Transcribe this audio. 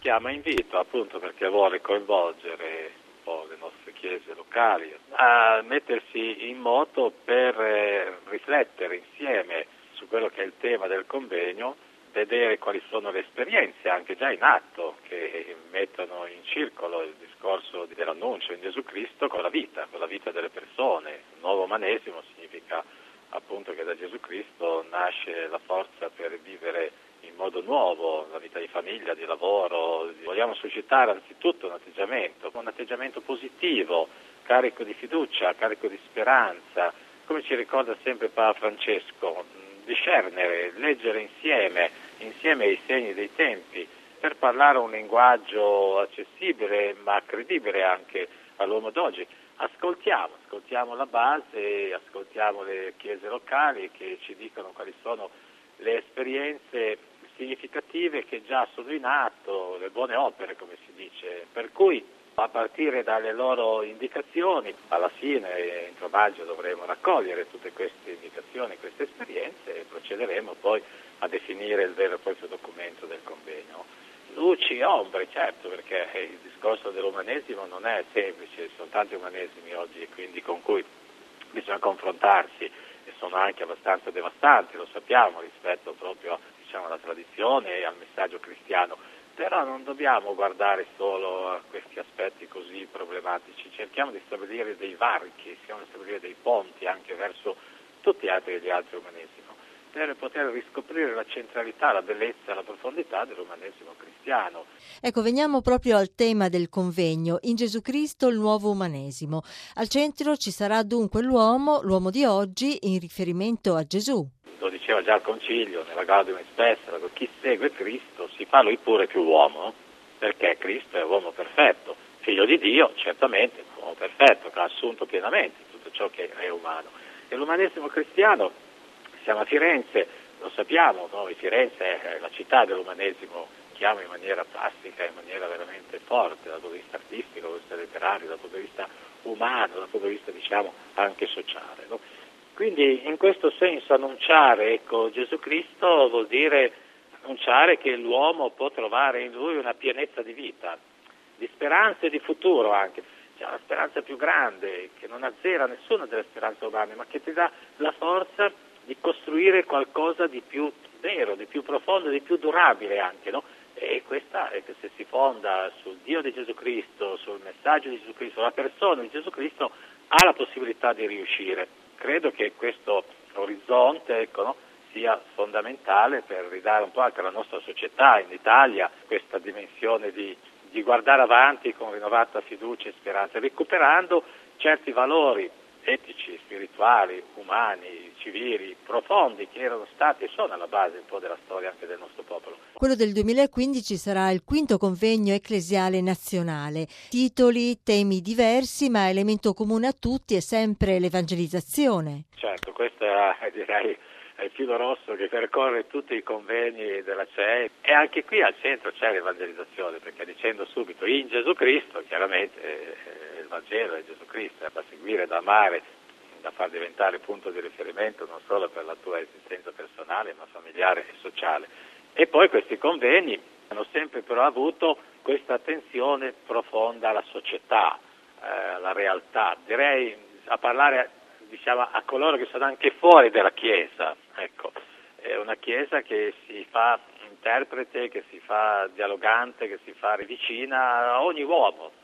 chiama invito appunto perché vuole coinvolgere un po' le nostre chiese locali a mettersi in moto per riflettere insieme su quello che è il tema del convegno, vedere quali sono le esperienze anche già in atto che mettono in circolo il discorso dell'annuncio in Gesù Cristo con la vita delle persone. Il nuovo umanesimo significa appunto che da Gesù Cristo nasce la forza per vivere in modo nuovo la vita di famiglia, di lavoro. Vogliamo suscitare anzitutto un atteggiamento positivo, carico di fiducia, carico di speranza, come ci ricorda sempre Papa Francesco, discernere, leggere insieme i segni dei tempi per parlare un linguaggio accessibile ma credibile anche all'uomo d'oggi. Ascoltiamo la base, ascoltiamo le chiese locali che ci dicono quali sono le esperienze significative che già sono in atto, le buone opere come si dice, per cui a partire dalle loro indicazioni, alla fine entro maggio dovremo raccogliere tutte queste indicazioni, queste esperienze e procederemo poi a definire il vero e proprio documento del convegno. Luci e ombre, certo, perché il discorso dell'umanesimo non è semplice, ci sono tanti umanesimi oggi quindi con cui bisogna confrontarsi e sono anche abbastanza devastanti, lo sappiamo, rispetto proprio alla tradizione e al messaggio cristiano, però non dobbiamo guardare solo a questi aspetti così problematici, cerchiamo di stabilire dei varchi, cerchiamo di stabilire dei ponti anche verso tutti gli altri umanesimi, per poter riscoprire la centralità, la bellezza, la profondità dell'umanesimo cristiano. Ecco, veniamo proprio al tema del convegno, in Gesù Cristo il nuovo umanesimo. Al centro ci sarà dunque l'uomo di oggi in riferimento a Gesù. Lo diceva già il Concilio, nella Gaudium et Spes, chi segue Cristo si fa lui pure più uomo, perché Cristo è uomo perfetto, figlio di Dio, certamente, uomo perfetto, che ha assunto pienamente tutto ciò che è umano. E l'umanesimo cristiano, siamo a Firenze, lo sappiamo, noi Firenze è la città dell'umanesimo, chiama in maniera plastica, in maniera veramente forte, dal punto di vista artistico, dal punto di vista letterario, dal punto di vista umano, dal punto di vista diciamo anche sociale, no? Quindi in questo senso annunciare Gesù Cristo vuol dire annunciare che l'uomo può trovare in lui una pienezza di vita, di speranza e di futuro anche. C'è una speranza più grande che non azzera nessuna delle speranze umane, ma che ti dà la forza di costruire qualcosa di più vero, di più profondo, di più durabile anche, no? E questa è che se si fonda sul Dio di Gesù Cristo, sul messaggio di Gesù Cristo, la persona di Gesù Cristo ha la possibilità di riuscire. Credo che questo orizzonte sia fondamentale per ridare un po' anche alla nostra società in Italia questa dimensione di guardare avanti con rinnovata fiducia e speranza, recuperando certi valori etici, spirituali, umani, civili, profondi che erano stati e sono alla base un po' della storia anche del nostro popolo. Quello del 2015 sarà il quinto convegno ecclesiale nazionale. Titoli, temi diversi, ma elemento comune a tutti è sempre l'evangelizzazione. Certo, questo è direi il filo rosso che percorre tutti i convegni della CEI e anche qui al centro c'è l'evangelizzazione, perché dicendo subito in Gesù Cristo, chiaramente il Vangelo è Gesù Cristo, è da seguire, da amare, da far diventare punto di riferimento non solo per la tua esistenza personale ma familiare e sociale. E poi questi convegni hanno sempre però avuto questa attenzione profonda alla società, alla realtà, direi a parlare a coloro che sono anche fuori dalla Chiesa, è una Chiesa che si fa interprete, che si fa dialogante, che si fa vicina a ogni uomo,